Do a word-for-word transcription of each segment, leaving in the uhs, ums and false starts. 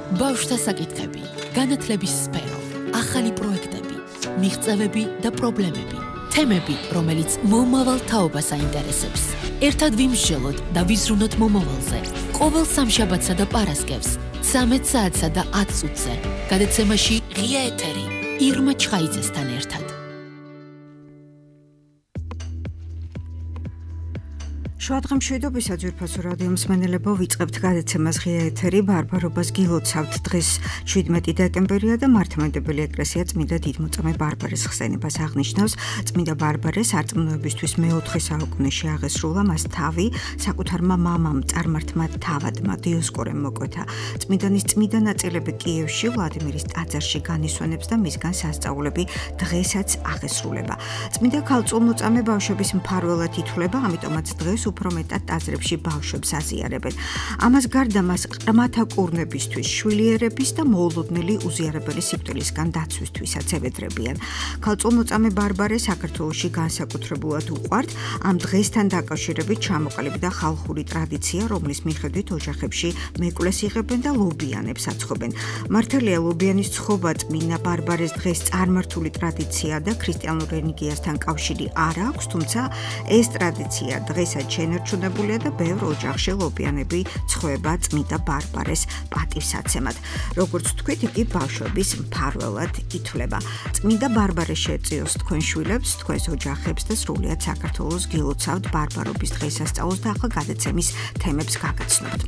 ბავშვთა საკითხები, განათლების სფერო, ახალი პროექტები, მიღწევები და პრობლემები, თემები, რომელიც მომავალ თაობას აინტერესებს. ერთად ვიმსჯელოთ და ვიზრუნოთ მომავალზე. ყოველ სამშაბათსა და პარასკევს, ცამეტ საათსა და ათ წუთზე. გადაცემაში ღია ეთერი, ირმა ჩხაიძესთან ერთად. შუადღე მშვიდობისა ძვირფასო რადიო მსმენელებო, ვიწყებთ გადაცემას ღია ეთერი. ბარბარობას გილოცავთ. დღეს შვიდმეტი დეკემბერია და მართლმადიდებელი ეკლესია წმინდა დიდმოწამე ბარბარეს ხსენებას აღნიშნავს. წმინდა ბარბარეს არწმუნოებისთვის მეოთხე საუკუნეში აღესრულა, მას თავი საკუთარმა მამამ წარმართმა თავადმა დიოსკორემ მოკვეთა. წმინდანის წმინდა ნაწილები კიევში ვლადიმირის ტაძარში განისვენებს და მისგან სასწაულები დღესაც აღესრულება. წმინდა ქალწულმოწამე ბავშვების მფარველად ითვლება, ამიტომაც დღეს უფრო მეტად ტაძრებში ბავშვებს აზიარებენ. ამას გარდა მას ყრმათა კურნებისთვის, შვილიერების და მოულოდნელი უზიარებელი სიკვდილისგან დაცვისთვისაც ევედრებიან. ქალწულმოწამე ბარბარე საქართველოში განსაკუთრებულად უყვართ. ამ დღესთან დაკავშირებით ჩამოყალიბდა ხალხური ტრადიცია, რომლის მიხედვით ოჯახებში მეკვლეს იღებენ და ლობიანებს აცხობენ. მართალია, ლობიანის ცხობა წმინდა ბარბარეს დღეს წარმართული ტრადიცია და ქრისტიანულ რელიგიასთან კავშირი არ აქვს, თუმცა ეს ტრადიცია დღესაც შენარჩუნებულია და ბევრ ოჯახში ლობიანები ცხოება წმინდა ბარბარეს პატივსაცემად. როგორც თქვით, იგი ბავშვების მფარველად ითვლება. წმინდა ბარბარე შეეწიოს თქვენ შვილებს, თქვენს ოჯახებს და სრულიად საქართველოს გილოცავთ ბარბარობის დღესასწაულს და ახლა გადაცემის თემებს გაგაცნობთ.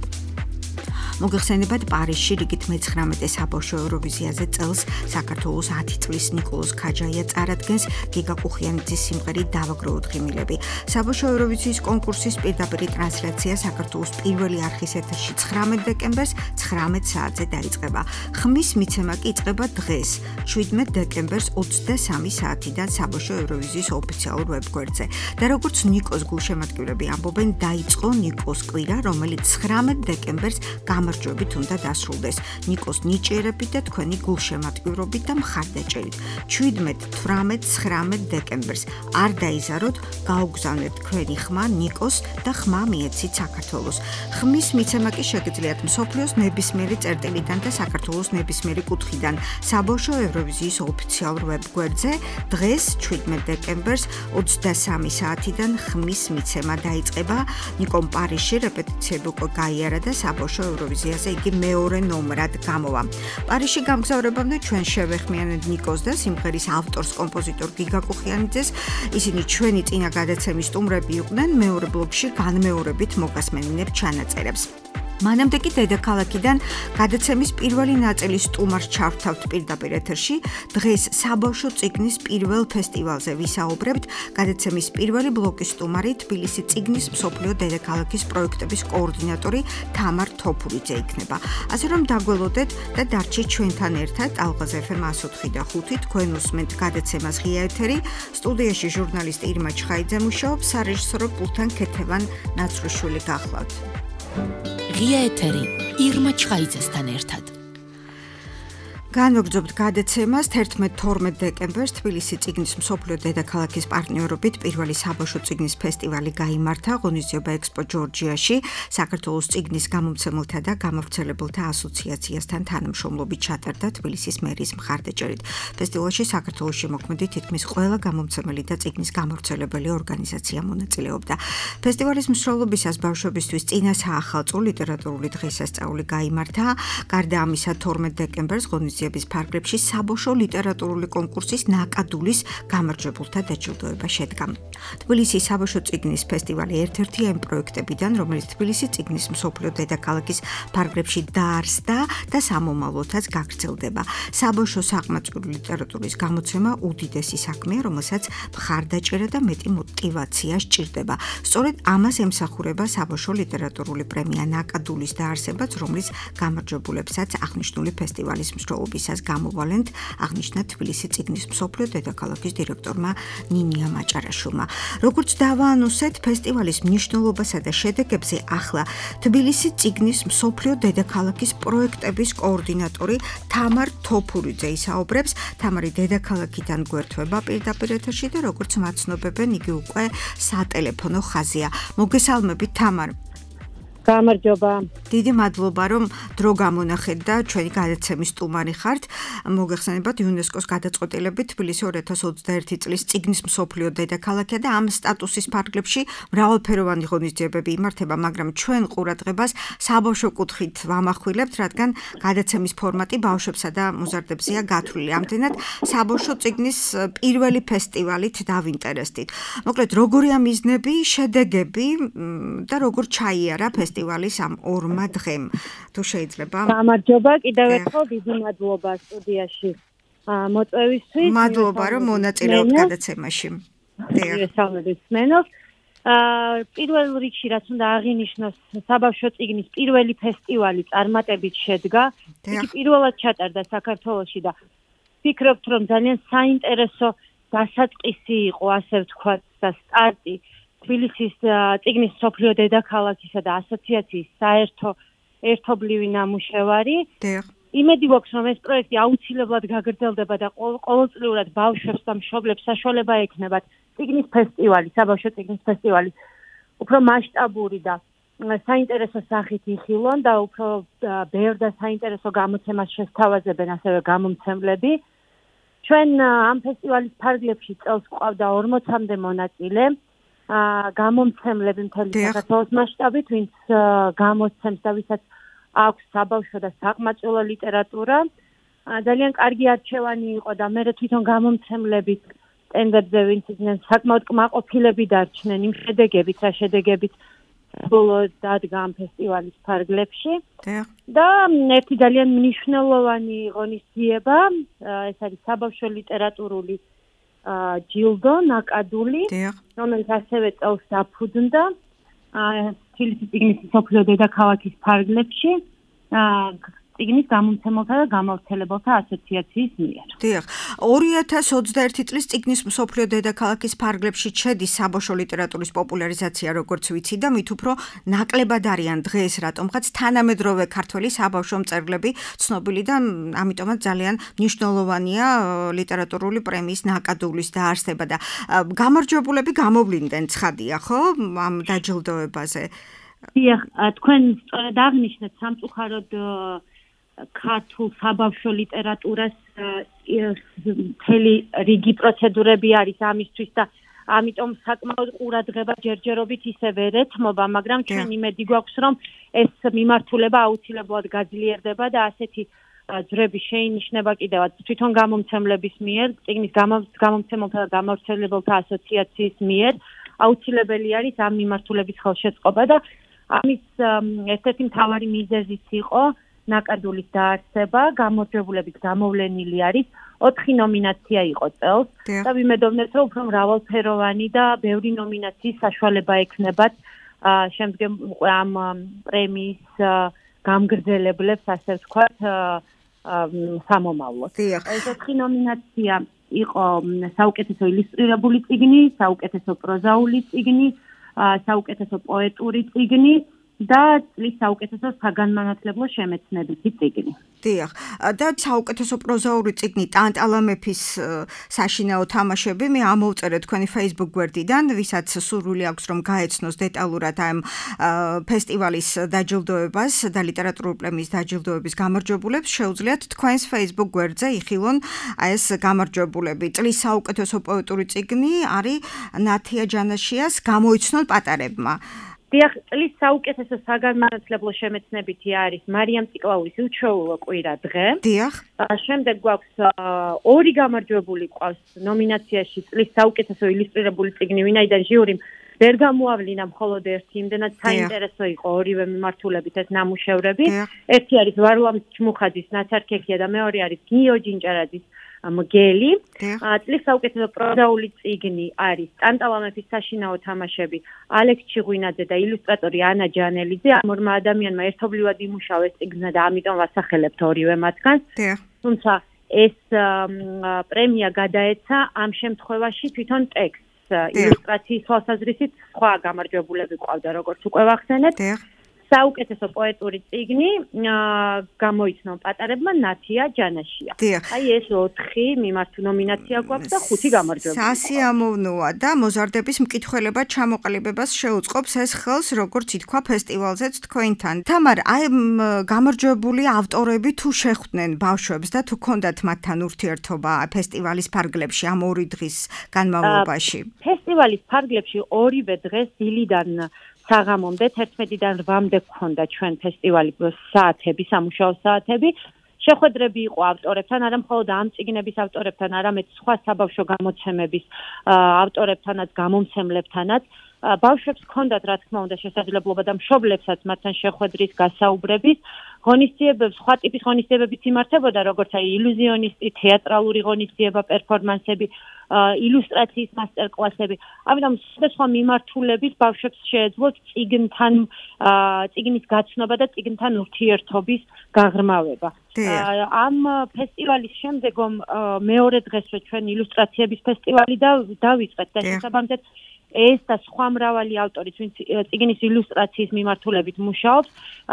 მოგეხსენებათ, პარიზში რიგით მეცხრამეტე საბავშვო ევროვიზიაზე წელს საქართველოს ათი წლის ნიკოლოზ ქაჯაია წარადგენს გიგა ყუხიანიძის სიმღერით დავაგროვოთ ღიმილები. საბავშვო ევროვიზიის კონკურსის პირდაპირ ტრანსლაცია საქართველოს პირველი არხის ეთერში ცხრამეტ დეკემბერს ცხრამეტ საათზე დაიწყება. ხმის მიცემა კი იწყება დღეს, შვიდმეტ დეკემბერს ოცდასამი საათიდან საბავშვო ევროვიზიის ოფიციალურ ვებგვერდზე. და როგორც ნიკოს გულშემატკივრები ამბობენ, დაიწყო ნიკოს კვირა, რომელიც ცხრამეტ დეკემბერს გამარჯვებით უნდა დასრულდეს. ნიკოს ნიჭიერებით და თქვენი გულშემატკივრობით და მხარდაჭერით. შვიდმეტ, თვრამეტ, ცხრამეტ დეკემბერს არ დაიზაროთ, გაუგზავნეთ თქვენი ხმა ნიკოს და ხმა მიეცით საქართველოს. ხმის მიცემა კი შეგიძლიათ მსოფლიოს ნებისმიერი წერტილიდან და საქართველოს ნებისმიერი კუთხიდან საბავშვო ევროვიზიის ოფიციალურ ვებგვერდზე. დღეს შვიდმეტ დეკემბერს ოცდასამი საათიდან ხმის მიცემა დაიწყება. ნიკომ პარიზში რეპეტიციები უკვე გაიარა და საბავშვო ევროვიზიაზე იგი მეორე ნომრად გამოვა. პარიზში გამგზავრებამდე ჩვენ შევეხმიანეთ ნიკოს და სიმღერის ავტორს კომპოზიტორ გიგა ყუხიანიძეს. ისინი ჩვენი წინა გადაცემის სტუმრები იყვნენ, მეორე ბლოკში განმეორებით მოგასმენინებთ ჩანაწერებს. მანამდე კი დედაქალაქიდან გადაცემის პირველი ნაწილის სტუმარს ჩავთავთ პირდაპირ ეთერში. დღეს საბავშვო წიგნის პირველ ფესტივალზე ვისაუბრებთ. გადაცემის პირველი ბლოკის სტუმარი თბილისი წიგნის მსოფლიო დედაქალაქის პროექტების კოორდინატორი თამარ თოფურიძე იქნება. ასე რომ დაგველოდეთ და დარჩით ჩვენთან ერთად. ალღაზ ეფ ემ ათს ოთხი და ხუთი თქვენ უსმენთ გადაცემას ღია ეთერი. სტუდიაში ჟურნალისტი ირმა ჩხაიძე მუშაობს, სარეჟისორო პულტთან ქეთევან ნაცრუშვილი გახლავთ. ღია ეთერი, ირმა ჩხაიძესთან ერთად. განვაგრძობთ გადაცემას თერთმეტ თორმეტ დეკემბერს თბილისი წიგნის მსოფლიო დედაქალაქის პარტნიორობით პირველი საბავშვო წიგნის ფესტივალი გაიმართა ღონისძიება ექსპო ჯორჯიაში საქართველოს წიგნის გამომცემელთა და გამავრცელებელთა ასოციაციასთან თანამშრომლობით ჩატარდა თბილისის მერის მხარდაჭერით. ფესტივალში საქართველოში მოქმედი თითქმის ყველა გამომცემელი და წიგნის გამავრცელებელი ორგანიზაცია მონაწილეობდა. ფესტივალის მსვლელობისას ბავშვებისთვის წინა საახალწლო ლიტერატურული დღესასწაული გაიმართა. გარდა ამისა, თორმეტ დეკემბერს ღონისძიების ფარგლებში საბავშვო ლიტერატურული კონკურსის ნაკადულის გამარჯვებულთა დაჯილდოება შედგა. თბილისის საბავშვო წიგნის ფესტივალი ერთ-ერთი ამ პროექტებიდან, რომელიც თბილისის წიგნის მსოფლიო დედაქალაქის ფარგლებში დაარსდა და სამომავლოდაც გაგრძელდება. საბავშვო საყმაწვილო ლიტერატურის გამოცემა უდიდესი საქმეა, რომელსაც მხარდაჭერა და მეტი мотиваცია სჭირდება. სწორედ ამას ემსახურება საბავშვო ლიტერატურული პრემია ნაკადულის დაარსებაც, რომლის გამარჯვებულებსაც აღნიშნული ფესტივალის მსვლელობა მშობლობისას გამოვალენთ, აღნიშნა თბილისის წიგნის მსოფლიო დედაქალაქის დირექტორმა ნინია მაჭარაშვილმა. როგორც დავაანონსეთ, ფესტივალის მნიშვნელობასა და შედეგებზე ახლა თბილისის წიგნის მსოფლიო დედაქალაქის პროექტების კოორდინატორი თამარ თოფურიძე ისაუბრებს. თამარი დედაქალაქიდან გვერდება პირდაპირ ეთერში და როგორც მაცნობებენ, იგი უკვე სატელეფონო ხაზია. მოგესალმებით, თამარ. გამარჯობა. დიდი მადლობა, რომ დრო გამონახეთ და ჩვენი გადაცემის სტუმარი ხართ. მოგეხსენებათ იუნესკოს გადაწყვეტილებით თბილისი ორი ათას ოცდაერთი წლის წიგნის მსოფლიო დედაქალაქია და ამ სტატუსის ფარგლებში მრავალფეროვანი ღონისძიებები იმართება, მაგრამ ჩვენ ყურადღებას საბავშვო კუთხით ვამახვილებთ, რადგან გადაცემის ფორმატი ბავშვებსა და მოზარდებზეა გათვლილი. ამდენად საბავშვო წიგნის პირველი ფესტივალით დავინტერესდით. მოკლედ, როგორია მიზნები, შედეგები და როგორ ჩაიარა ფესტივალის ამ ორმა დღემ. თუ შეიძლება. გამარჯობა, კიდევ ერთხელ დიდი მადლობა სტუდიაში მოწვევისთვის. მადლობა, რომ მონაწილეობთ გადაცემაში. მოგესალმებით მენოს. პირველ რიგში რაც უნდა აღინიშნოს, საბავშვო წიგნის პირველი ფესტივალი წარმატებით შედგა. იგი პირველად ჩატარდა საქართველოში და ვფიქრობთ, რომ ძალიან საინტერესო დასაწყისი იყო, ასე ვთქვათ, და სტარტი თბილისის წიგნის მსოფლიო დედაქალაქისა და ასოციაციის საერთო ერთობლივი ნამუშევარი. იმედი გვაქვს, რომ ეს პროექტი აუცილებლად გაგრძელდება და ყოველწლიურად ბავშვებს და მშობლებს საშუალება ექნებათ წიგნის ფესტივალი, საბავშვო წიგნის ფესტივალი უფრო მასშტაბური და საინტერესო სახით იხილონ და უფრო ბევრ და საინტერესო გამოცემას შესთავაზებენ ასევე გამომცემლები. ჩვენ ამ ფესტივალის ფარგლებში წელს გვყავდა ორმოცამდე მონაწილე. გამომცემლები მთელი საქართველოს მასშტაბით, ვინც გამოსცემს და ვისაც აქვს საბავშვო და საყმაწვილო ლიტერატურა. ძალიან კარგი არჩევანი იყო და მე თვითონ გამომცემლები სტენდებზე, ვინც იყვნენ საკმაოდ კმაყოფილები დარჩნენ იმ შედეგებით, რა შედეგებით ბოლოს დადგა ამ ფესტივალის ფარგლებში. და ერთი ძალიან მნიშვნელოვანი ღონისძიება, ეს არის საბავშვო ლიტერატურული ჯილდო ნაკადული, რომელიც ასევე წელს დაფუძნდა თბილისის წიგნის მსოფლიო დედაქალაქის ფარგლებში წიგნის გამომცემელთა და გამავრცელებელთა ასოციაციის მიერ. დიახ, ორი ათას ოცდაერთი წლის წიგნის მსოფლიო დედაქალაქის ფარგლებში შედის საბავშვო ლიტერატურის პოპულარიზაცია, როგორც ვიცი და მით უფრო ნაკლებად არიან დღეს, რატომღაც თანამედროვე ქართველი საბავშვო მწერლები ცნობილი და ამიტომაც ძალიან მნიშვნელოვანია ლიტერატურული პრემიის ნაკადულის დაარსება და გამარჯვებულები გამოვლინდნენ, ცხადია, ხო, ამ დაჯილდოებაზე? დიახ, თქვენ სწორედ აღნიშნეთ სამწუხაროდ ქართულ საბავშვო ლიტერატურას მთელი რიგი პროცედურები არის ამისთვის და ამიტომ საკმაოდ ყურადღება ჯერჯერობით ისე ვერ ეთმობა, მაგრამ ჩვენ იმედი გვაქვს, რომ ეს მიმართულება აუცილებლად გაძლიერდება და ასეთი ძრები შეინიშნება კიდევაც თვითონ გამომცემლების მიერ, წიგნის გამომცემელთა და გამავრცელებელთა ასოციაციის მიერ. აუცილებელი არის ამ მიმართულების ხელშეწყობა და ამის ერთ-ერთი მთავარი მიზეზიც იყო ნაკადულის დაარსება, გამარჯვებულების გამოვლენილი არის, ოთხი ნომინაცია იყო წელს და ვიმედოვნებ, რომ უფრო მრავალფეროვანი და ბევრი ნომინაციის საშუალება ექნებათ შემდგომ ამ პრემიის გამგრძელებლებს, ასე ვთქვათ, სამომავლოდ. ეს ოთხი ნომინაცია იყო საუკეთესო ილუსტრირებული წიგნი, საუკეთესო პროზაული წიგნი, საუკეთესო პოეტური წიგნი და წლის საუკეთესო საგანმანათლებლო შემეცნებითი წიგნი. დიახ, და საუკეთესო პროზაული წიგნი ტანტალა მეფის საშინაო თამაშები მე ამოვწერე თქვენი Facebook გვერდიდან, ვისაც სურვილი აქვს რომ გაეცნოს დეტალურად ამ ფესტივალის დაჯილდოებას და ლიტერატურული პრემიის დაჯილდოების გამარჯვებულებს, შეუძლიათ თქვენს Facebook გვერდზე იხილონ ეს გამარჯვებულები. წლის საუკეთესო პოეტური წიგნი არის ნათია ჯანაშიას გამოიცნონ პატარებმა. დიახ, წლის საუკეთესო საგანმანათლებლო შემეცნებითი არის მარიამ ციკლაურის უჩვეულო კვირა დღე. დიახ. შემდეგ გვაქვს ორი გამარჯვებული ყავს ნომინაციაში წლის საუკეთესო ილუსტრირებული წიგნი, ვინაიდან ჟიურიმ ვერ გამოავლინა მხოლოდ ერთი, იმდენად საინტერესო იყო ორივე მიმართულებით ეს ნამუშევრები. ერთი არის ვარლამ ჩმუხაძის ნაცარქექია და მეორე არის გიო ჯინჭარაძის მგელი. წლის საუკეთესო პროზაული წიგნი არის ტანტალა მეფის საშინაო თამაშები, ალექს ჩიღვინაძე და ილუსტრატორი ანა ჯანელიძე. ამ ორმა ადამიანმა ერთობლივად იმუშავეს წიგნზე და ამიტომ ვასახელებთ ორივე მათგანს. თუმცა ეს პრემია გადაეცა ამ შემთხვევაში თვითონ ტექსტს, ილუსტრაციის თვალსაზრისით სხვა გამარჯვებულები ყავდა, როგორც უკვე ვახსენეთ. საუკეთესო პოეტური წიგნი გამოიცნო პატარებმა ნათია ჯანაშია. აი ეს ოთხი მიმართ ნომინაცია გვაქვს და ხუთი გამარჯვებული. სასიამოვნოა და მოზარდების მკითხველება ჩამოყალიბებას შეუწყობს ეს ხელს, როგორც ითქვა ფესტივალზეც თქვენთან. თამარ, აი გამარჯვებული ავტორები თუ შეხვდნენ ბავშვებს და თუ ქონდათ მათთან ურთიერთობა ფესტივალის ფარგლებში ამ ორი დღის განმავლობაში? ფესტივალის ფარგლებში ორივე დღეს დილიდან საღამომდე თერთმეტიდან რვამდე გქონდა ჩვენ ფესტივალი საათები, სამუშაო საათები. შეხვედრები იყო ავტორებთან, არა მხოლოდ ამ წიგნების ავტორებთან, არამედ სხვა საბავშვო გამოცემების ავტორებთანაც, გამომცემლებთანაც. ბავშვებს ჰქონდათ, რა თქმა უნდა, შესაძლებლობა და მშობლებსაც მათთან შეხვედრის, გასაუბრების, ღონისძიებებს, სხვა ტიპის ღონისძიებებიც იმართებოდა, როგორც აი ილუზიონისტი, თეატრალური ღონისძიება, პერფორმანსები, ილუსტრაციის მასტერკლასები. ამიტომ სხვადასხვა მიმართულებით ბავშვებს შეეძლოთ წიგნთან, წიგნის გაცნობა და წიგნთან ურთიერთობის გაღრმავება. ამ ფესტივალის შემდეგომ მეორე დღესვე ჩვენ ილუსტრაციების ფესტივალი დავიწყეთ და შესაბამისად ეს და სხვა მრავალი ავტორი, ვინც წიგნის ილუსტრაციის მიმართულებით მუშაობს,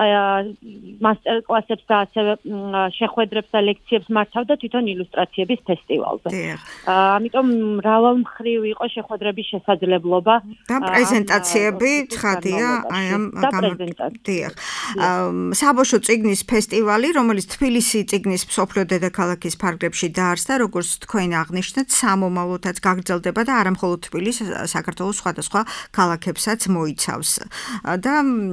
მასტერკლასებს და ასევე შეხვედრებს და ლექციებს მართავდა თვითონ ილუსტრაციების ფესტივალზე. ამიტომ მრავალმხრივ იყო შეხვედრების შესაძლებლობა და პრეზენტაციები ცხადია აი ამ გამარჯვებულს. საბავშვო წიგნის ფესტივალი, რომელიც თბილისი წიგნის მსოფლიო დედაქალაქის ფარგლებში დაარსდა, როგორც თქვენ აღნიშნეთ, სამომავლოდაც გაგრძელდება და არა მხოლოდ თბილისს, საქართველოს სხვადასხვა ქალაქებსაც მოიცავს. და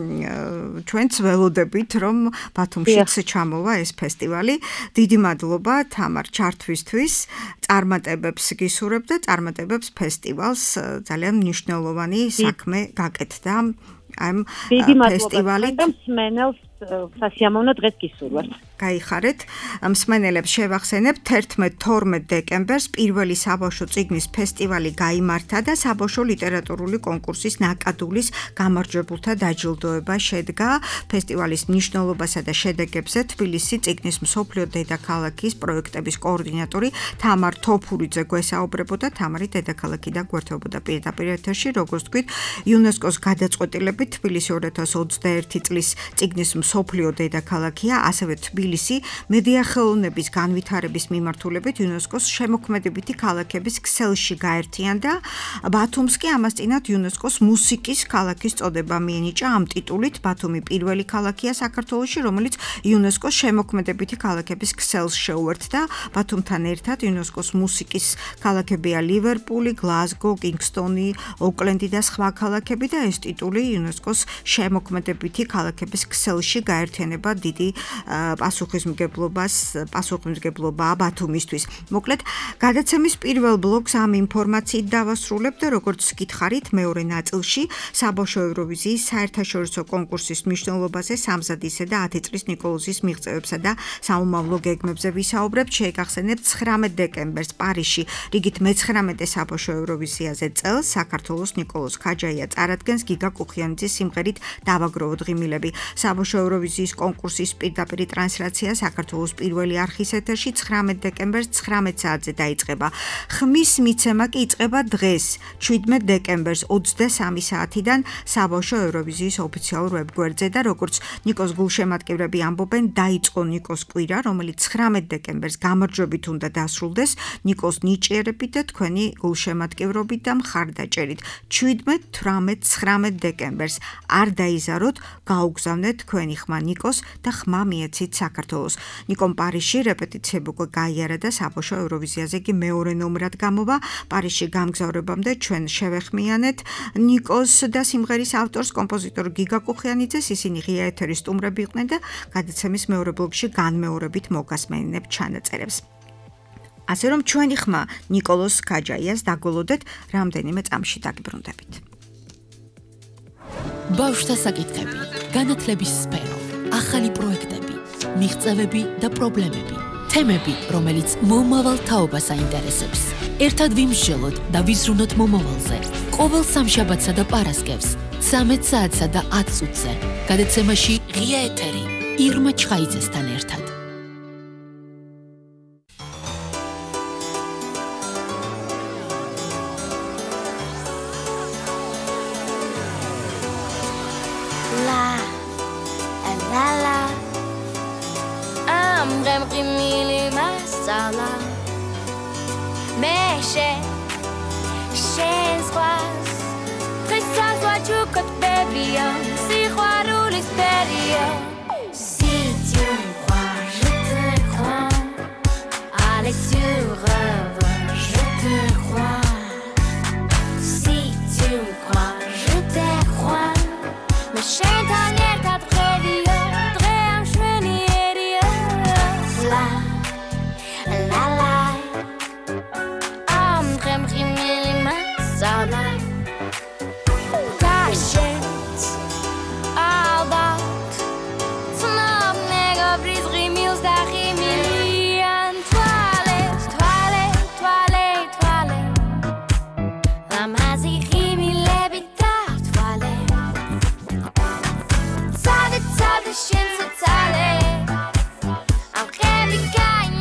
ჩვენც ველოდებით, რომ ბათუმშიც ჩამოვა ეს ფესტივალი. დიდი მადლობა თამარ ჩართვისთვის, წარმატებებს გისურვებ და წარმატებებს ფესტივალს. ძალიან მნიშვნელოვანი საქმე გაკეთდა ამ ფესტივალით. და მსმენელს სასიამოვნო დღეს გისურვებთ. გაიხარეთ. მსმენელებს შევახსენებ თერთმეტ თორმეტ დეკემბერს პირველი საბავშვო წიგნის ფესტივალი გაიმართა და საბავშვო ლიტერატურული კონკურსის ნაკადულის გამარჯვებულთა დაჯილდოება შედგა. ფესტივალის მნიშვნელობასა და შედეგებზე თბილისი წიგნის მსოფლიო დედაქალაქის პროექტების კოორდინატორი თამარ თოფურიძე გვესაუბრებოდა. თამარი დედაქალაქიდან გვერდებოდა პირდაპირ ეთერში, როგორც თქვით, იუნესკოს გადაწყვეტილებით თბილისი ორი ათას ოცდაერთი წლის წიგნის მსოფლიო დედაქალაქია, ასევე თბილისი მედიახელოვნების განვითარების მიმართულებით იუნესკოს შემოქმედებითი ქალაქების ქსელში გაერთიანდა. ბათუმს კი ამას წინათ იუნესკოს მუსიკის ქალაქის წოდება მიენიჭა. ამ ტიტულით ბათუმი პირველი ქალაქია საქართველოში, რომელიც იუნესკოს შემოქმედებითი ქალაქების ქსელს შეუერთდა. ბათუმთან ერთად იუნესკოს მუსიკის ქალაქებია ლივერპული, გლაზგო, კინგსტონი, ოკლენდი და სხვა ქალაქები და ეს ტიტული იუნესკოს შემოქმედებითი ქალაქების ქსელში გაერთიანება დიდი პასუხისმგებლობას, პასუხისმგებლობაა ბათუმისთვის. მოკლედ, გადაცემის პირველ ბლოკს ამ ინფორმაციით დავასრულებ და როგორც გითხარით, მეორე ნაწილში საბავშვო ევროვიზიის საერთაშორისო კონკურსის მნიშვნელობაზე სამზადისე და ათი წლის ნიკოლოზის მიღწევებსა და სამომავლო გეგმებზე ვისაუბრებთ. შეგახსენებთ ცხრამეტ დეკემბერს პარიზში რიგით მეცხრამეტე საბავშვო ევროვიზიაზე წელს საქართველოს ნიკოლოზ ქაჯაია წარადგენს გიგა კუხიანიძის სიმღერით დავაგროვოთ ღიმილები. საბავშვო ევროვიზიის კონკურსის პირდაპირ ტრანსლაცია საქართველოს პირველი არხის ეთერში ცხრამეტ დეკემბერს ცხრამეტ საათზე დაიწყება. ხმის მიცემა კი იწყება დღეს, შვიდმეტ დეკემბერს ოცდასამი საათიდან საბავშვო ევროვიზიის ოფიციალურ ვებგვერდზე და როგორც ნიკოს გულშემატკივრები ამბობენ, დაიწყო ნიკოს კვირა, რომელიც ცხრამეტ დეკემბერს გამარჯვებით უნდა დასრულდეს ნიკოს ნიჭიერებით და თქვენი გულშემატკივრობით და მხარდაჭერით. შვიდმეტ, თვრამეტ, ცხრამეტ დეკემბერს არ დაიზაროთ, გაუგზავნეთ თქვენი ხმა ნიკოს და ხმა მიეცით საქართველოს. ნიკომ პარიზში რეპეტიციები უკვე გაიარა და საბავშვო ევროვიზიაზე კი მეორე ნომრად გამოვა. პარიზში გამგზავრებამდე ჩვენ შევეხმიანეთ ნიკოს და სიმღერის ავტორს კომპოზიტორ გიგა კუხიანიძეს. ისინი ღია ეთერის სტუმრები იყვნენ და გადაცემის მეორე ბლოკში განმეორებით მოგასმენინებთ ჩანაწერებს. ასე რომ ჩვენი ხმა ნიკოლოზ ქაჯაიას დაგველოდეთ რამდენიმე წამში დაგიბრუნდებით. ბავშვთა საკითხები, განათლების სფერო, ახალი პროექტები, მიღწევები და პრობლემები, თემები, რომელიც მომავალ თაობას აინტერესებს. ერთად ვიმსჯელოთ და ვიზრუნოთ მომავალზე. ყოველ სამშაბათსა და პარასკევს, ცამეტ საათსა და ათ წუთზე. გადაცემაში ღია ეთერი, ირმა ჩხაიძესთან ერთად. غمقي ميلي مسالا ماشي شينز غواز خيساز واجوكت بيبيا سي خوارو لسبيريا Si tu me crois, je te crois Allez tu rêves, je te crois Si tu me crois, je te crois Mais j'ai ta l'air ta prévia La la Am drem rimili masala Tashent Albat Snab nega bris rimils da rimilian Toilette, toilette, toilette, toilette La mazi rimile bita toilette Tzade, tzade, shin, tzade Am krebi kain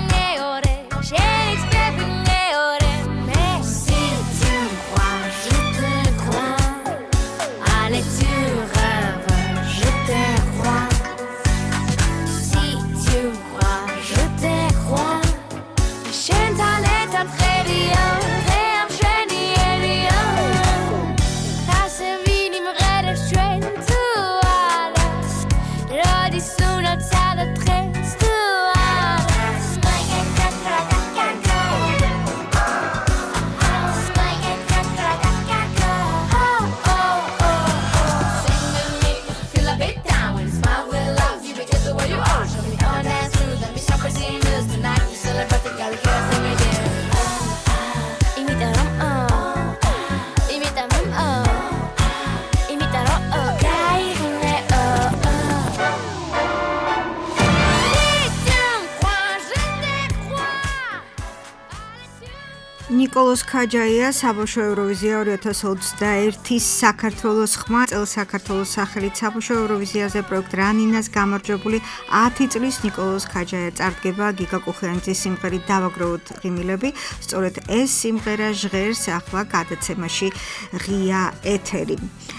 ნიკოლოზ ქაჯაია საბავშვო ევროვიზია ორი ათას ოცდაერთის საქართველოს ხმა წელს საქართველოს სახელით საბავშვო ევროვიზიაზე პროექტ რანინას გამარჯვებული ათი წლის ნიკოლოზ ქაჯაია წარდგება გიგა კუხიანიძის სიმღერით დავაგროვოთ ღიმილები სწორედ ეს სიმღერა ჟღერს ახლა გადაცემაში ღია ეთერი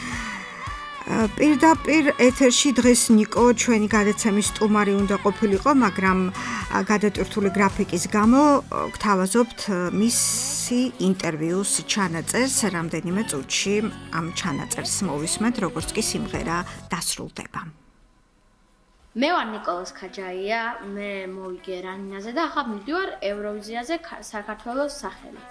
პირდაპირ ეთერში დღეს ნიკო ჩვენი გადაცემის სტუმარი უნდა ყოფილიყო, მაგრამ გადატვირთული გრაფიკის გამო გთავაზობთ მისი ინტერვიუს ჩანაწერს რამდენიმე წუთში ამ ჩანაწერს მოვისმენთ, როგორც კი სიმღერა დასრულდება. მე ვარ ნიკოლოზ ქაჯაია, მე მოვიგე რანინაზე და ახლა მივდივარ ევროვიზიაზე საქართველოს სახელით.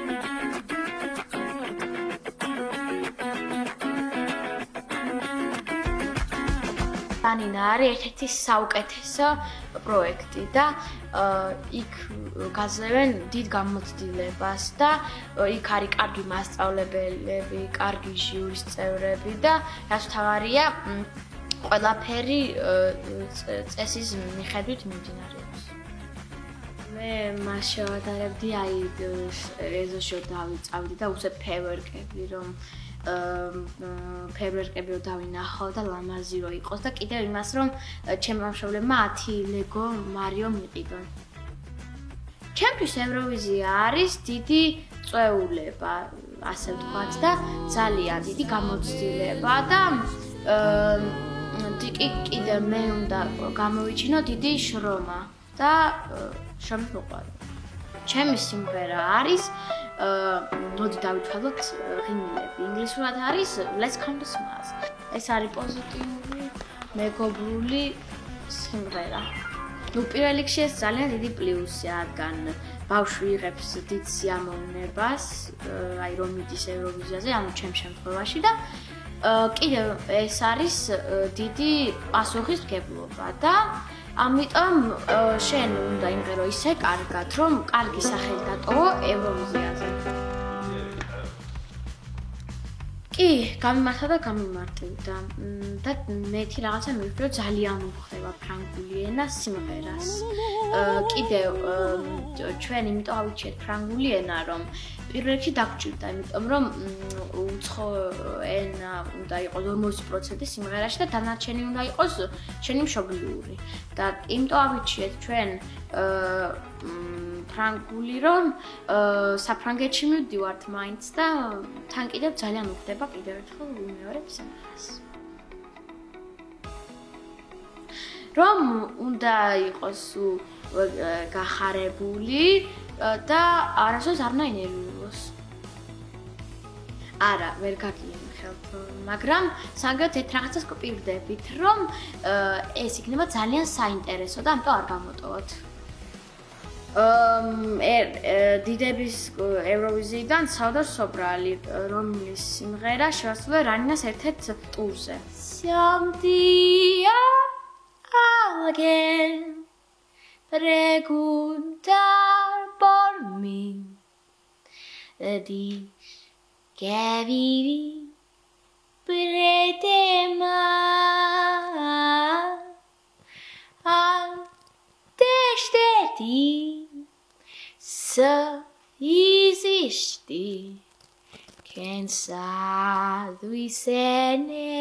რანინა არის ერთ-ერთი საუკეთესო პროექტი და იქ გაძლევენ დიდ გამოცდილებას და იქ არის კარგი მასწავლებლები, კარგი ჟიურის წევრები და რაც მთავარია ყველაფერი წესის მიხედვით მიმდინარეობს. მე მას შევადარებდი აი ეზოში დავიწავდი და უცებ ფეერვერკები რომ ფეერვერკები რომ დავინახო და ლამაზი რო იყოს და კიდევ იმას რომ ჩემმა მშობლებმა ათი ლეგო მარიო მიყიდონ. ჩემთვის ევროვიზია არის დიდი წვეულება, ასე ვთქვათ და ძალიან დიდი გამოცდილება და კი კიდე მე უნდა გამოვიჩინო დიდი შრომა და შრომის მოყვარული. ჩემი სიმღერა არის მოდი დავითვალოთ ღიმილები. ინგლისურად არის Let's Come to Smiles. ეს არის პოზიტიური, მეგობრული სიმღერა. ნუ პირველ რიგში ეს ძალიან დიდი პლუსი, რადგან ბავშვი იღებს დიდ სიამოვნებას, აი რომ მიდის ევროვიზიაზე, ანუ ჩემ შემთხვევაში და კიდევ ეს არის დიდი პასუხისმგებლობა და ამიტომ შენ უნდა იმღერო ისე კარგად, რომ კარგი სახელი დატოვო ევროვიზიაზე. კი, გამიმართა და გამიმარტივდა და მეთი რაღაცა მივხვდი, რომ ძალიან უხდება ფრანგული ენა სიმღერას. კიდევ ჩვენ იმიტომ ავიჩიეთ ფრანგული ენა, რომ პირველ რიგში დაგჭირდა, იმიტომ რომ უცხო ენა უნდა იყოს ორმოცი პროცენტი სიმღერაში და დანარჩენი უნდა იყოს შენი მშობლიური. და იმიტომ ავიჩიეთ ჩვენ ფრანგული, რომ საფრანგეთში მივდივართ მაინც და თან კიდევ ძალიან უხდება კიდევ ერთხელ ვიმეორებ სიმღერას. რომ უნდა იყოს გახარებული და არასდროს არ უნდა ინერვიულოს. არა, ვერ გაგიიმხელთ, მაგრამ სანგრად ერთ რაღაცას კოპირდებით, რომ ეს იქნება ძალიან საინტერესო და ამიტომ არ გამოტოვოთ. დიდების ევროვიზიიდან Saudar Sobrali, რომლის სიმღერა შეასრულა რანინას ერთ-ერთ ტურზე. Siamtia alguien preguntar por mí. Di que viví pretema antes de ti só existe cansado e sem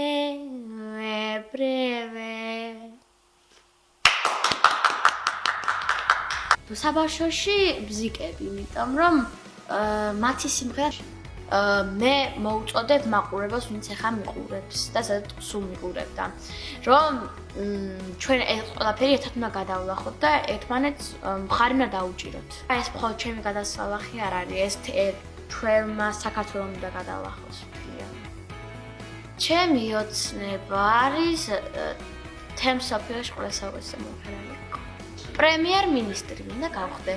prever. საბავშვოში ბზიკები, იმიტომ რომ მათი სიმღერა მე მოუწოდებ მაყურებელს, ვინც ახლა მიყურებს და სადაც სულ მიყურებდა. რომ ჩვენ ეს ყველაფერი ერთად უნდა გადავლახოთ და ერთმანეთს მხარი უნდა დაუჭიროთ. ეს მხოლოდ ჩემი გადასალახი არ არის, ეს ჩვენმა საქართველოს უნდა გადავლახოს. ჩემი ოცნება არის თემ სოფიოში ყველა საუკეთესო მომღერალი. პრემიერ-მინისტრი მინდა გავხდე.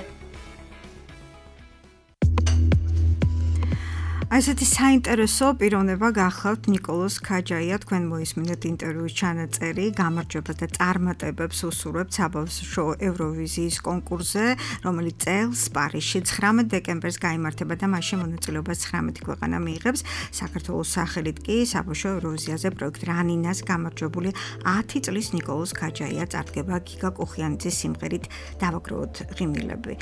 ასეთი საინტერესო პიროვნება გახლავთ ნიკოლოზ ქაჯაია, თქვენ მოისმინეთ ინტერვიუს ჩანაწერი, გამარჯვებას და წარმატებებს უსურვებთ საბავშვო ევროვიზიის კონკურსზე, რომელიც წელს პარიზში ცხრამეტ დეკემბერს გაიმართება და მასში მონაწილეობას ცხრამეტი ქვეყანა მიიღებს. საქართველოს სახელით კი საბავშვო ევროვიზიაზე პროექტ რანინას გამარჯვებული ათი წლის ნიკოლოზ ქაჯაია წარდგება გიგა კუხიანიძის სიმღერით დავაგროვოთ ღიმილები.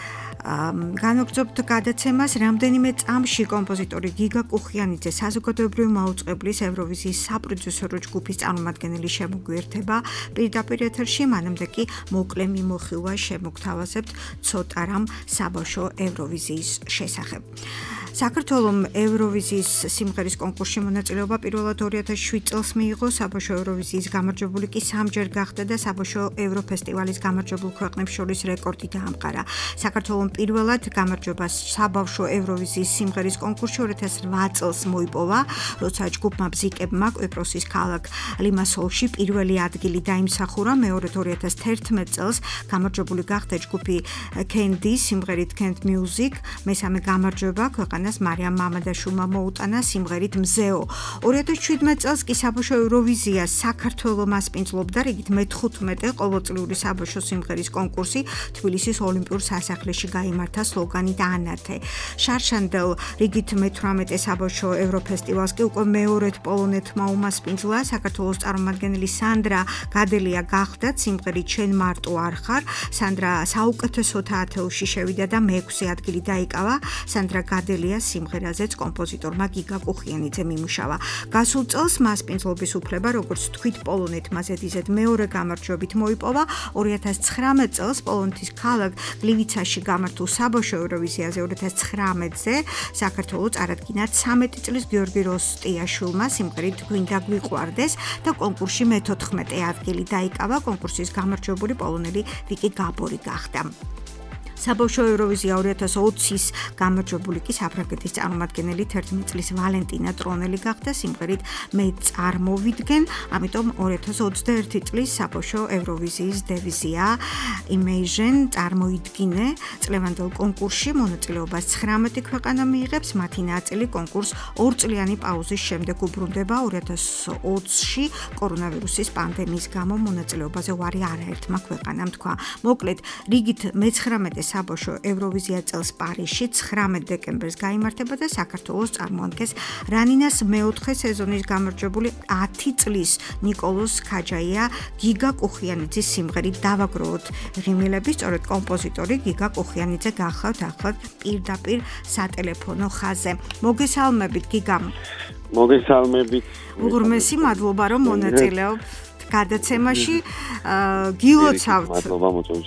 განვაგრძობთ გადაცემას რამდენიმე წამში კომპოზიტორი გიგა კუხიანიძე საზოგადოებრივი მაუწყებლის ევროვიზიის საპროდიუსერო ჯგუფის წარმომადგენელი შემოგვიერთება პირდაპირ ეთერში, მანამდე კი მოკლე მიმოხილვა შემოგთავაზებთ ცოტა რამ საბავშვო ევროვიზიის შესახებ. საქართველოს ევროვიზიის სიმღერის კონკურსში მონაწილეობა პირველად ორი ათას შვიდ წელს მიიღო, საბავშვო ევროვიზიის გამარჯვებული კი სამჯერ გახდა და საბავშვო ევროფესტივალის გამარჯვებულ ქვეყნებს შორის რეკორდი დაამყარა. საქართველოს პირველად გამარჯვებას საბავშვო ევროვიზიის სიმღერის კონკურსში ორი ათას რვა წელს მოიპოვა, როცა ჯგუფმა ბზიკებმა კვიპროსის ქალაქ ლიმასოლში პირველი ადგილი დაიმსახურა. მეორედ ორი ათას თერთმეტ წელს გამარჯვებული გახდა ჯგუფი Candy სიმღერით Can't Music, მესამე გამარჯვება ქვეყანას მარიამ მამადაშვილმა მოუტანა სიმღერით მზეო. ორი ათას შვიდმეტ წელს კი საბავშვო ევროვიზია საქართველოს მასპინძლობდა, რიგით მეთხუთმეტე ყოველწლიური საბავშვო სიმღერის კონკურსი თბილისის ოლიმპიურ სასახლეში გაიმართა სლოგანით ანათე. შარშანდელ რიგით მეთვრამეტე საბავშვო ევროფესტივალს კი უკვე მეორედ პოლონეთმა უმასპინძლა. საქართველოს წარმომადგენელი სანდრა გადელია გახდათ სიმღერით შენ მარტო არ ხარ. სანდრა საუკეთესოთა ათეულში შევიდა და მეექვსე ადგილი დაიკავა. სანდრა გადელია სიმღერაზეც კომპოზიტორმა გიგა კუხიანიძე მიმუშავა. გასულ წელს მასპინძლობის უფლება, როგორც თქვით, პოლონეთმა ზედიზედ მეორე გამარჯვებით მოიპოვა. ორი ათას ცხრამეტ წელს პოლონეთის ქალაქ გლივიცაში გამართულ საბავშვო ევროვიზიაზე ორი ათას ცხრამეტზე საქართველოს წარადგინა ცამეტი წლის გიორგი როსტიაშვილმა სიმღერით გვინდა გვიყვარდეს და კონკურსში მეთოთხმეტე ადგილი დაიკავა. კონკურსის გამარჯვებული პოლონელი ვიკი გაბორი გახდა. საბავშვო ევროვიზია ორი ათას ოცის გამარჯვებული კი საფრანგეთის წარმომადგენელი თერთმეტ წლის ვალენტინა ტრონელი გახდა სიმღერით მე წარმოვიდგენ, ამიტომ ორი ათას ოცდაერთი წლის საბავშვო ევროვიზიის დევიზია Imagine წარმოიდგინე. წლევანდელ კონკურსში მონაწილეობას ცხრამეტი ქვეყანა მიიღებს, მათი ნაწილი კონკურს ორწლიანი პაუზის შემდეგ უბრუნდება. ორი ათას ოცში კორონავირუსის პანდემიის გამო მონაწილეობაზე უარი არაერთმა ქვეყანამ თქვა. მოკლედ, რიგით მეცხრამეტე საბავშვო ევროვიზია წელს პარიზში ცხრამეტ დეკემბერს გაიმართება და საქართველოს წარმოადგენს რანინას მეოთხე სეზონის გამარჯვებული ათი წლის ნიკოლოზ ქაჯაია გიგა კუხიანიძის სიმღერით დავაგროვოთ ღიმილები. სწორედ კომპოზიტორი გიგა კუხიანიძე გახლავთ ახლა პირდაპირ სატელეფონო ხაზზე. მოგესალმებით გიგა. მოგესალმებით. უღრმესი მადლობა რომ მონაწილეობთ გადაცემაში. გილოცავთ. მადლობა მოწვევით.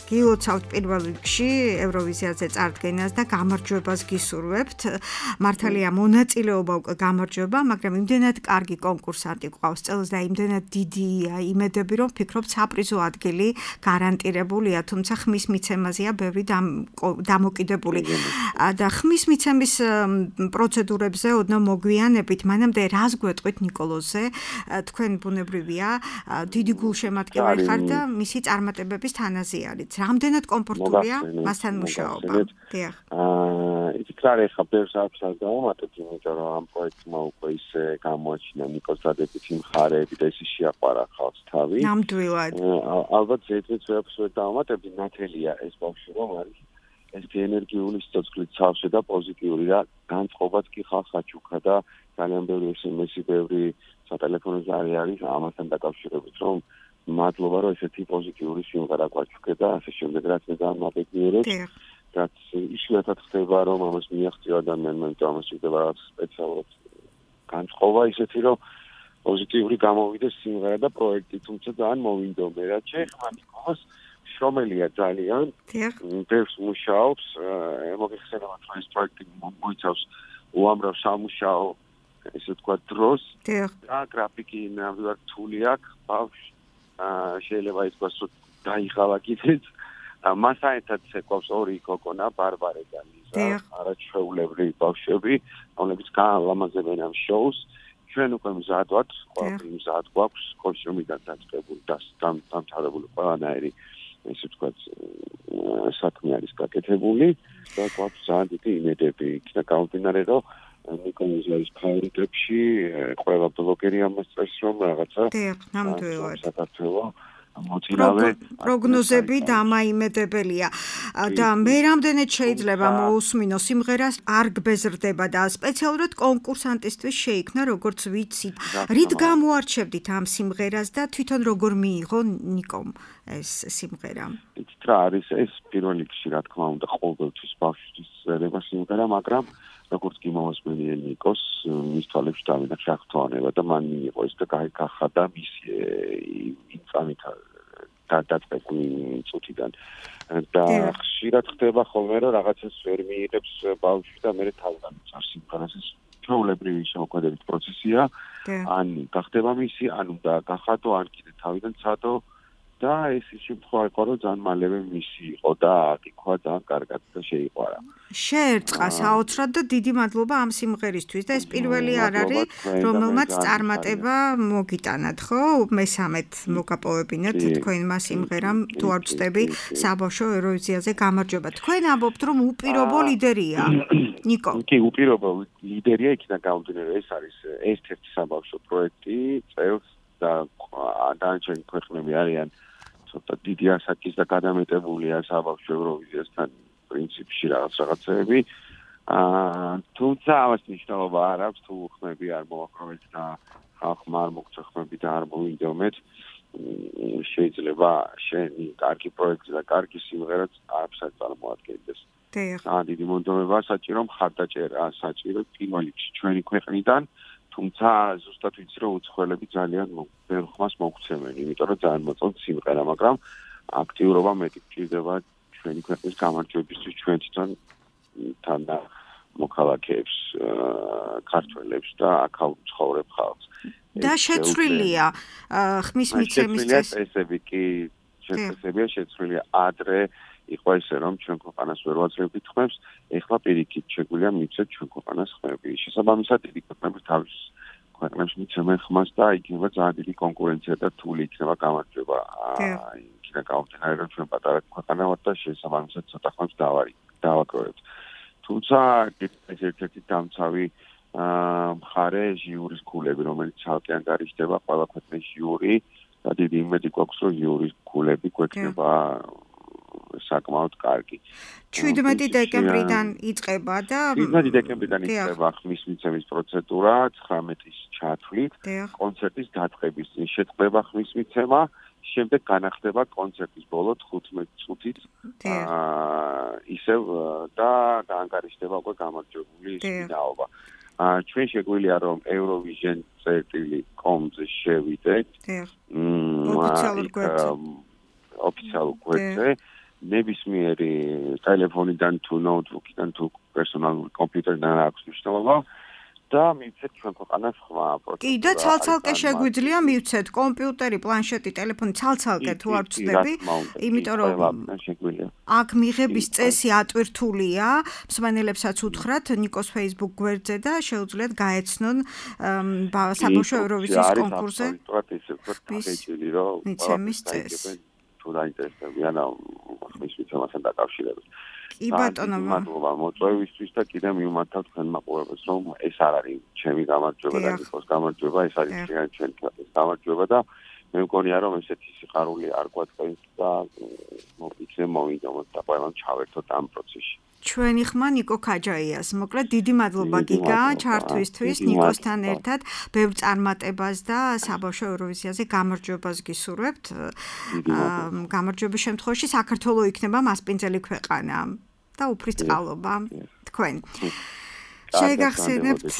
გილოცავთ პირველ რიგში ევროვიზიაზე წარდგენას და გამარჯვებას გისურვებთ. მართალია მონაწილეობა უკვე გამარჯვება, მაგრამ იმდენად კარგი კონკურსანტი ყავს წელს და იმდენად დიდია იმედები, რომ ფიქრობთ საპრიზო ადგილი გარანტირებულია, თუმცა ხმის მიცემაზეა ბევრი დამოკიდებული. და ხმის მიცემის პროცედურებზე ოდნავ მოგვიანებით, მანამდე რას გვეტყვით ნიკოლოზზე? თქვენ ბუნებრივია, დიდი გულშემატკივარი ხართ და მისი წარმატებების თანაზე არით. რამდენად კომფორტულია მასთან მუშაობა? დიახ. აა, ითქარი ხა ბევრს აქვს დავამატეთ, იმიტომ რომ ამ პროექტმა უკვე ისე გამოაჩინა ნიკოს დადებითი მხარეები და ისე შეაყვარა ხალხს თავი. ნამდვილად. ალბათ ზედმეტ ვერაფერს ვერ დავამატებდი, ნათელია ეს ბავშვი რომ არის. ეს ენერგიული სიცოცხლით სავსე და პოზიტიური და განწყობაც კი ხალხს აჩუქა და ძალიან ბევრი ეს მესი ბევრი სატელეფონო ზარი არის ამასთან დაკავშირებით რომ მადლობა რომ ესეთი პოზიტიური სიმღერა გვაჩუქე და ასე შემდეგ რაც მე დამაბედნიერებს რაც იშვიათად ხდება რომ ამას მიაღწია ადამიანმა და ამას შეიძლება რაღაც სპეციალურად განწყობა ისეთი რომ პოზიტიური გამოვიდეს სიმღერა და პროექტი თუმცა ძალიან მოვინდომე რა ჩეხმა ნიკოს შრომელია ძალიან ბევრს მუშაობს მოგეხსენებათ რომ ეს პროექტი მოიცავს უამრავ სამუშაო ესე თქვა დროს და გრაფიკი ნამდვილად რთული აქვს ბავშვს შეიძლება ითქვას რომ დაიღალა კიდეც მას საერთოდ შეკვავს ორი გოგონა ბარბარე და ლიზა არაჩვეულებრივი ბავშვები რომლებიც გაალამაზებენ ამ შოუს ჩვენ უკვე მზად ვართ ყველაფერი მზად გვაქვს კოსტიუმიდან დაწყებული და დამთავრებული ყველანაირი ესე ვთქვათ საქმე არის გაკეთებული და გვაქვს ძალიან დიდი იმედები იქნა გამომდინარე რომ ნიკოლოზის ფავრიტებში ყველა ბლოგერი ამას წერს რომ რაღაცა ნამდვილად საქართველოს მოწინავე პროგნოზები დამაიმედებელია და მე რამდენად შეიძლება მოусმინო სიმღერას არ გბეზრდება და სპეციალურად კონკურსანტისთვის შეიქმნა როგორც ვიცით რით გამოარჩევდით ამ სიმღერას და თვითონ როგორ მიიღო ნიკომ ეს სიმღერა იცით რა არის ეს პირველ რიგში რა თქმა უნდა ყოველთვის ბავშვთვის წერება სიმღერა მაგრამ როგორც კი მომსმენია ნიკოს მის თვალებში დავინახე აღთვალება და მან მიიღო ეს და გაიხადა მისი ინწამით დაწყებული წუთიდან და ხშირად ხდება ხოლმე რომ რაღაცას ვერ მიიღებს ბავშვი და მე თავიდან წარ სიმღერას ეს ჩვეულებრივი შემოქმედების პროცესია ან გახდება მისი ან უნდა გახადო ან კიდე თავიდან ცადო და ეს შემთხვევა იყო რომ ძალიან მალევე მისი იყო და აკითხვა ძალიან კარგად და შეიყვარა შეერწყა საოცრად და დიდი მადლობა ამ სიმღერისთვის და ეს პირველი არ არის რომელმაც წარმატება მოგიტანათ ხო მესამედ მოგაპოვებინათ თქვენმა სიმღერამ თუ არ ვწდები საბავშვო ევროვიზიაზე გამარჯვება თქვენ ამბობთ რომ უპირობო ლიდერია ნიკო კი უპირობო ლიდერია იქიდან გამომდინარე ეს არის ერთ-ერთი საბავშვო პროექტი წელს და დანარჩენი ქვეყნები არიან ცოტა დიდი ასაკის და გადამეტებულია საბავშვო ევროვიზიასთან პრინციპში რაღაც რაღაცები. აა თუმცა ამას მნიშვნელობა არ აქვს თუ ხმები არ მოახერხეთ და ხალხმა არ მოგწე ხმები და არ მოვინდომეთ. შეიძლება შენი კარგი პროექტი და კარგი სიმღერაც არაფერს არ წარმოადგენდეს. ძალიან დიდი მონდომება საჭირო მხარდაჭერა საჭირო პირველ რიგში ჩვენი ქვეყნიდან თუმცა ზუსტად ვიცი რომ უცხოელები ძალიან ბევრ ხმას მოგცემენ იმიტომ რომ ძალიან მოწონთ სიმღერა მაგრამ აქტიურობა მეტი გჭირდება ჩვენი ქვეყნის გამარჯვებისთვის ჩვენ თვითონ თან და მოქალაქეებს ქართველებს და აქაურ ცხოვრებ ხალხს და შეცვლილია ხმის მიცემის წესები კი შეცვლილია შეცვლილია ადრე იყო ისე რომ ჩვენ ქვეყანას ვერ ვაძლევდით ხმებს ეხლა პირიქით შეგვიძლია მიცეთ ჩვენ ქვეყანას ხმები შესაბამისად დიდი ქვეყნები თავის ქვეყნებს მიცემენ ხმას და იქნება ძალიან დიდი კონკურენცია და რთული იქნება გამარჯვება იქიდან გამომდინარე რომ ჩვენ პატარა ქვეყანა ვართ და შესაბამისად ცოტა ხმებს დავაკროვებთ თუმცა ეს ერთ-ერთი დამცავი მხარე ჟიურის ქულები რომელიც ცალკე ანგარიშდება ყველა ქვეყნის ჟიური და დიდი იმედი გვაქვს რომ ჟიურის ქულები გვექნება საკმაოდ კარგი. შვიდმეტი დეკემბრიდან იწყება და შვიდმეტი დეკემბრიდან იწყება ხმის მიცემის პროცედურა, ცხრამეტის ჩათვლით, კონცერტის დაწყების წინ შეწყდება ხმის მიცემა, შემდეგ განახდება კონცერტის ბოლო თხუთმეტი წუთით. აა ისევ და გაანგარიშდება უკვე გამარჯვებული ფინალობა. აა ჩვენ შეგვიძლია რომ eurovision წერტილი კომ კომ-ზე შევიდეთ. ოფიციალურ გვერდზე. ოფიციალურ გვერდზე ნებისმიერი ტელეფონიდან თუ ნოუთბუქიდან თუ პერსონალური კომპიუტერიდან აქვს მნიშვნელობა და მივცეთ ჩვენ ქვეყანას ხმა პროცესორა. კი და ცალ-ცალკე შეგვიძლია მივცეთ კომპიუტერი, პლანშეტი, ტელეფონი ცალ-ცალკე თუ არ ვწდები, იმიტომ რომ აქ მიღების წესი ატვირთულია, მსმენელებსაც უთხრათ ნიკოს Facebook გვერდზე და შეუძლიათ გაეცნონ საბავშვო ევროვიზიის კონკურსზე. მიცემის წესი. თუ დაინტერესებიან ხმის მიცემასთან დაკავშირებით. კი ბატონო, მადლობა მოწვევისთვის და კიდევ მივმართავთ თქვენ მაყურებელს, რომ ეს არ არის ჩემი გამარჯვება და ნიკოს გამარჯვება, ეს არის ჩვენ გამარჯვება და მე მგონია რომ ესეთი სიყვარული არ გვაწყენს და მოვიქცე მოვიდომოთ და ყველამ ჩავერთოთ ამ პროცესში. ჩვენი ხმა ნიკო ქაჯაიას. მოკლედ დიდი მადლობა გიგა ჩართვისთვის ნიკოსთან ერთად. ბევრ წარმატებას და საბავშვო ევროვიზიაზე გამარჯვებას გისურვებთ. გამარჯვების შემთხვევაში საქართველოს იქნება მასპინძელი ქვეყანა და უფრისწყალობა თქვენ. შეგახსენებთ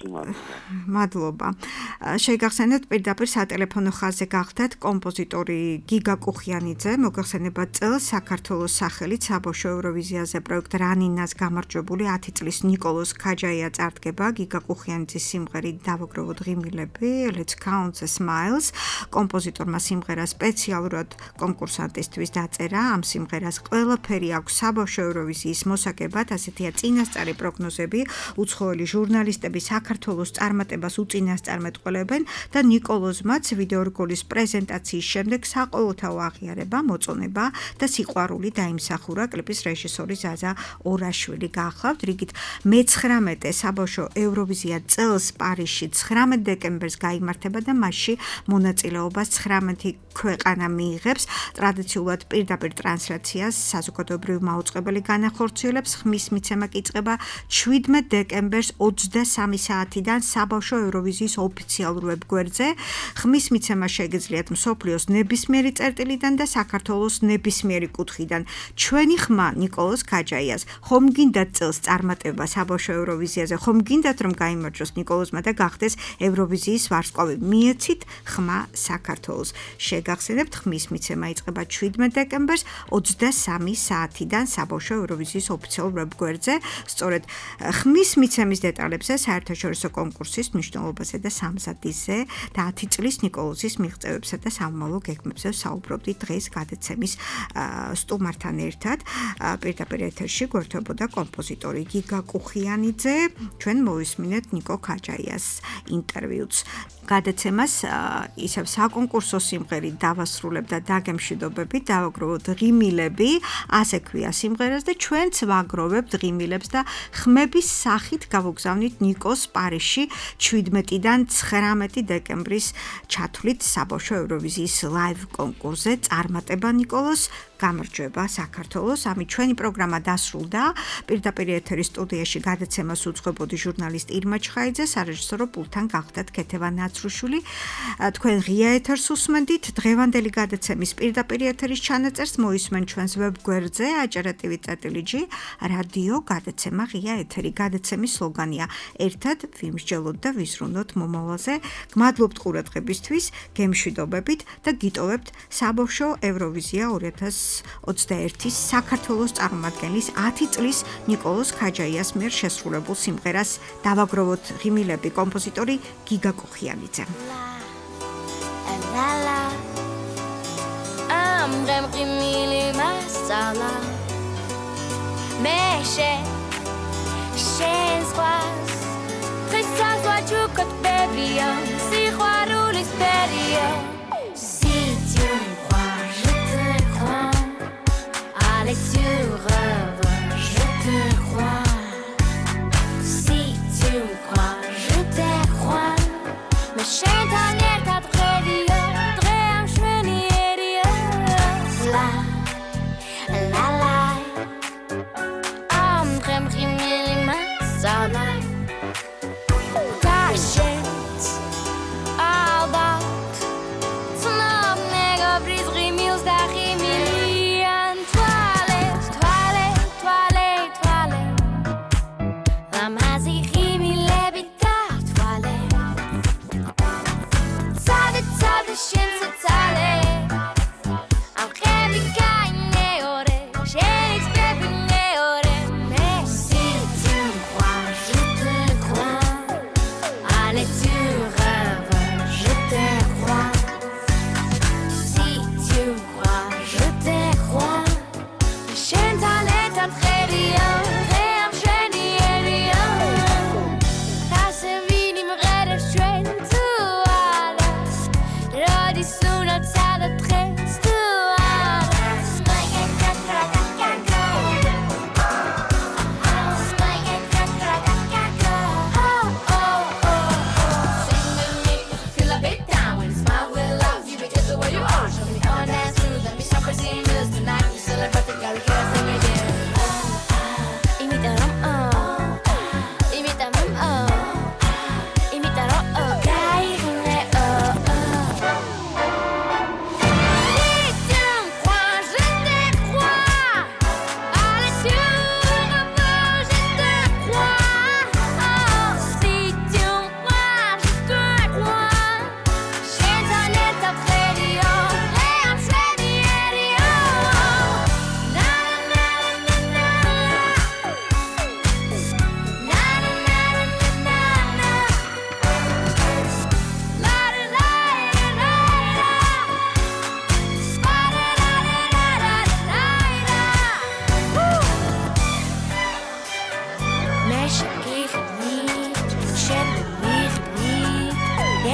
მადლობა. შეგახსენებთ პირდაპირ სატელეფონო ხაზზე გახდათ კომპოზიტორი გიგა კუხიანიძე, მოგახსენებათ წელს საქართველოს სახელით საბავშვო ევროვიზიაზე პროექტ რანინას გამარჯვებული ათი წლის ნიკოლოზ ქაჯაია წარდგება გიგა კუხიანიძის სიმღერით დავაგროვოთ ღიმილები Let's Count the Smiles. კომპოზიტორმა სიმღერა სპეციალურად კონკურსანტისთვის დაწერა. ამ სიმღერას ყველაფერი აქვს საბავშვო ევროვიზიის მოსაგებად, ასეთია წინასწარი პროგნოზები. უცხოელი ჟურნალისტები საქართველოს წარმატებას უწინასწარმეტყველებენ და ნიკოლოზმაც ვიდეორგოლის პრეზენტაციის შემდეგ საყოველთაო აღიარება, მოწონება და სიყვარული დაიმსახურა კლიპის რეჟისორი ზაზა ორაშვილი. გახლავთ რიგით მეცხრამეტე საბავშვო ევროვიზია წელს პარიზში ცხრამეტ დეკემბერს გაიმართება და მასში მონაწილეობას ცხრამეტი ქვეყანა მიიღებს. ტრადიციულად პირდაპირ ტრანსლაციას საზოგადოებრივი მაუწყებელი განახორციელებს. ხმის მიცემა კი იწყება შვიდმეტ დეკემბერს ოცდასამი საათიდან საბავშვო ევროვიზიის ოფიციალურ ვებგვერდზე. ხმის მიცემა შეგიძლიათ მსოფლიოს ნებისმიერი წერტილიდან და საქართველოს ნებისმიერი კუთხიდან. ჩვენი ხმა ნიკოლოზ ქაჯაიას. ხომ გინდათ წელს წარმატება საბავშვო ევროვიზიაზე, ხომ გინდათ რომ გაიმარჯვოს ნიკოლოზმა და გახდეს ევროვიზიის ვარსკვლავი. მიეცით ხმა საქართველოს. შეგახსენებთ ხმის მიცემა იწყება შვიდმეტ დეკემბერს ოცდასამი საათიდან საბავშვო ევროვიზიის ოფიციალურ ვებგვერდზე. სწორედ ხმის მიცემის დეტალებზე საერთაშორისო კონკურსის მნიშვნელობაზე და სამზადისზე და ათი წლის ნიკოლოზის მიღწევებსა და სამომავლო გეგმებზე საუბრობდით დღეს გადაცემის სტუმართან ერთად. პირდაპირ ეთერში გვერდებოდა კომპოზიტორი გიგა კუხიანიძე. ჩვენ მოვისმინეთ ნიკო ქაჯაიას ინტერვიუც. გადაცემას ისევ საკონკურსო სიმღერით დავასრულებ და დაგემშვიდობებით, დავაგროვოთ ღიმილები, ასე ქვია სიმღერას და ჩვენც ვაგროვებთ ღიმილებს და ხმების სახით გავუგზავნით ნიკოს პარიზში შვიდმეტიდან ცხრამეტი დეკემბრის ჩათვლით საბავშვო ევროვიზიის ლაივ კონკურსზე. წარმატება ნიკოლოს, გამარჯვება საქართველოს. ამით ჩვენი პროგრამა დასრულდა. პირდაპირ ეთერის სტუდიაში გადაცემას უძღვებოდი ჟურნალისტ ირმა ჩხაიძე, სარეჟისორო პულტთან გახდათ ქეთევა ნაცრუშვილი. თქვენ ღია ეთერს უსმენდით. დღევანდელი გადაცემის პირდაპირ ეთერის ჩანაწერს მოისმენ ჩვენს ვებგვერდზე aჭრატივი.lg რადიო გადაცემა ღია ეთერი. გადაცემის სლოგანია ერთად ვიმსჯელოთ და ვიზრუნოთ მომავალზე. გმადლობთ ყურადღებისთვის, გემშვიდობებით და გიტოვებთ საბავშვო ევროვიზია ორი ათას ოცდაერთის საქართველოს წარმომადგენლის ათი წლის ნიკოლოზ ქაჯაიას მიერ შესრულებულ სიმღერას დავაგროვოთ ღიმილები. კომპოზიტორი გიგა კუხიანიძე. אמרם גימילי מסala meše šensquas Trisas vachucot bebia si juarul esperia Si tu me crois je te crois Allez tu revois je te crois Si tu me crois je te crois Me chantaner ta trevia La la Am rem rimili masala Tachet Albat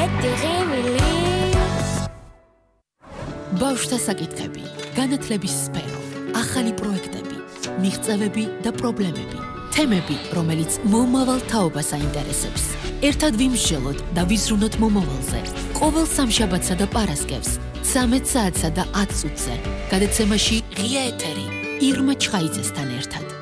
ეთერი მილის ბავშვთა საკითხები, განათლების სფერო, ახალი პროექტები, მიღწევები და პრობლემები, თემები, რომელიც მომავალ თაობას აინტერესებს. ერთად ვიმსჯელოთ და ვიზრუნოთ მომავალზე. ყოველ სამშაბათსა და პარასკევს, ცამეტ საათსა და ათ წუთზე. გადაცემაში ღია ეთერი, ირმა ჩხაიძესთან ერთად.